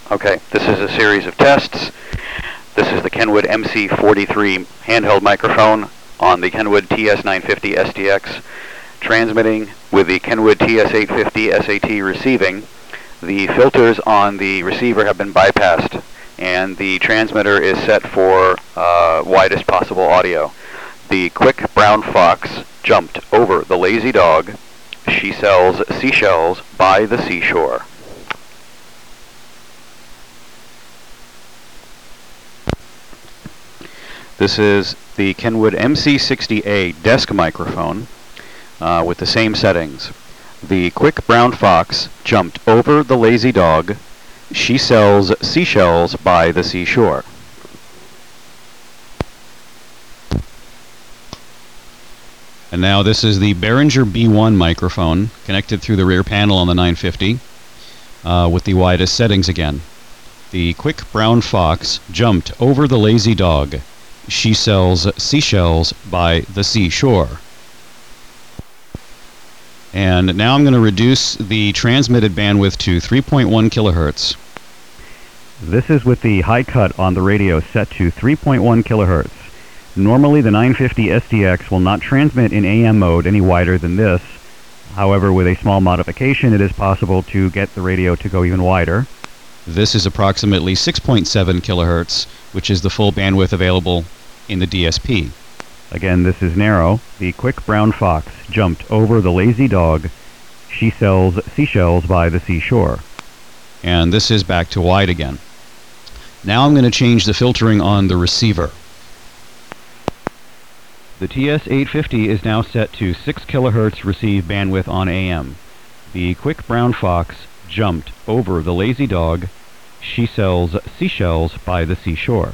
Okay, this is a series of tests. This is the Kenwood MC43 handheld microphone on the Kenwood TS950 SDX, transmitting with the Kenwood TS850 SAT receiving. The filters on the receiver have been bypassed, and the transmitter is set for widest possible audio. The quick brown fox jumped over the lazy dog. She sells seashells by the seashore. This is the Kenwood MC60A desk microphone with the same settings. The quick brown fox jumped over the lazy dog. She sells seashells by the seashore. And now this is the Behringer B1 microphone connected through the rear panel on the 950 with the widest settings again. The quick brown fox jumped over the lazy dog. She sells seashells by the seashore. And now I'm going to reduce the transmitted bandwidth to 3.1 kilohertz. This is with the high cut on the radio set to 3.1 kilohertz. Normally the 950 SDX will not transmit in AM mode any wider than this. However, with a small modification, it is possible to get the radio to go even wider. This is approximately 6.7 kilohertz, which is the full bandwidth available in the DSP. Again, this is narrow. The quick brown fox jumped over the lazy dog. She sells seashells by the seashore. And this is back to wide again. Now I'm going to change the filtering on the receiver. The TS850 is now set to 6 kilohertz receive bandwidth on AM. The quick brown fox jumped over the lazy dog. She sells seashells by the seashore.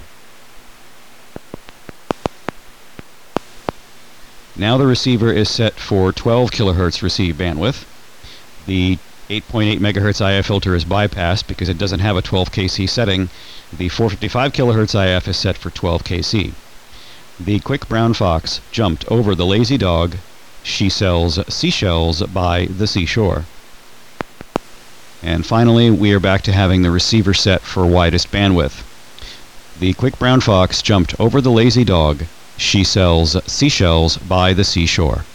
Now the receiver is set for 12 kilohertz receive bandwidth. The 8.8 megahertz IF filter is bypassed because it doesn't have a 12 kC setting. The 455 kilohertz IF is set for 12 kC. The quick brown fox jumped over the lazy dog. She sells seashells by the seashore. And finally, we are back to having the receiver set for widest bandwidth. The quick brown fox jumped over the lazy dog. She sells seashells by the seashore.